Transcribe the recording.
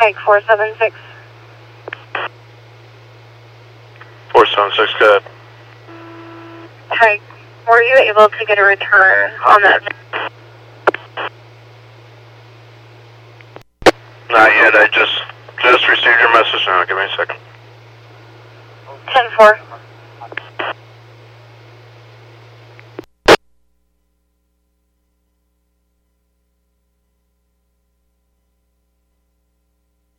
Pike 476. 476, go ahead. Pike, were you able to get a return on that? Not yet, I just received your message now. Give me a second. 10-4.